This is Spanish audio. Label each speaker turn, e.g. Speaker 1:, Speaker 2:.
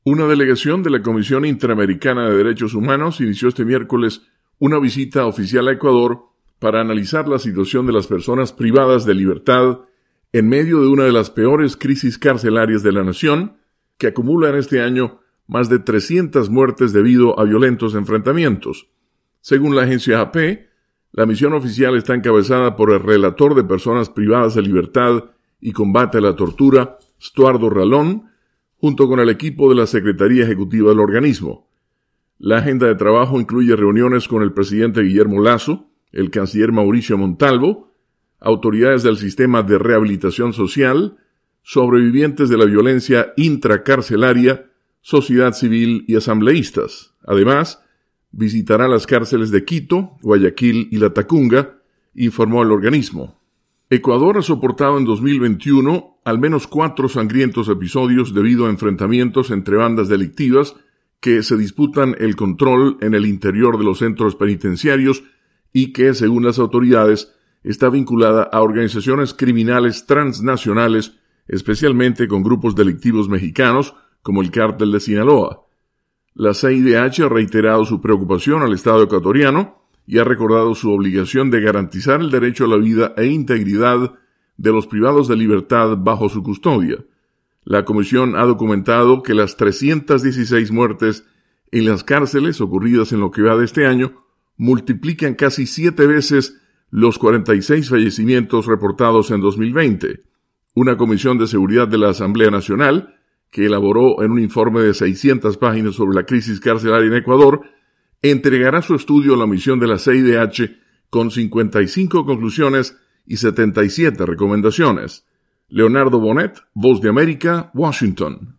Speaker 1: Una delegación de la Comisión Interamericana de Derechos Humanos inició este miércoles una visita oficial a Ecuador para analizar la situación de las personas privadas de libertad en medio de una de las peores crisis carcelarias de la nación, que acumula en este año más de 300 muertes debido a violentos enfrentamientos. Según la agencia AP, la misión oficial está encabezada por el relator de personas privadas de libertad y combate a la tortura, Stuardo Ralón, junto con el equipo de la Secretaría Ejecutiva del organismo. La agenda de trabajo incluye reuniones con el presidente Guillermo Lasso, el canciller Mauricio Montalvo, autoridades del sistema de rehabilitación social, sobrevivientes de la violencia intracarcelaria, sociedad civil y asambleístas. Además, visitará las cárceles de Quito, Guayaquil y La Tacunga, informó el organismo. Ecuador ha soportado en 2021 al menos 4 sangrientos episodios debido a enfrentamientos entre bandas delictivas que se disputan el control en el interior de los centros penitenciarios y que, según las autoridades, está vinculada a organizaciones criminales transnacionales, especialmente con grupos delictivos mexicanos como el Cártel de Sinaloa. La CIDH ha reiterado su preocupación al Estado ecuatoriano y ha recordado su obligación de garantizar el derecho a la vida e integridad de los privados de libertad bajo su custodia. La Comisión ha documentado que las 316 muertes en las cárceles ocurridas en lo que va de este año multiplican casi 7 veces los 46 fallecimientos reportados en 2020. Una comisión de seguridad de la Asamblea Nacional, que elaboró en un informe de 600 páginas sobre la crisis carcelaria en Ecuador, entregará su estudio a la misión de la CIDH con 55 conclusiones y 77 recomendaciones. Leonardo Bonet, Voz de América, Washington.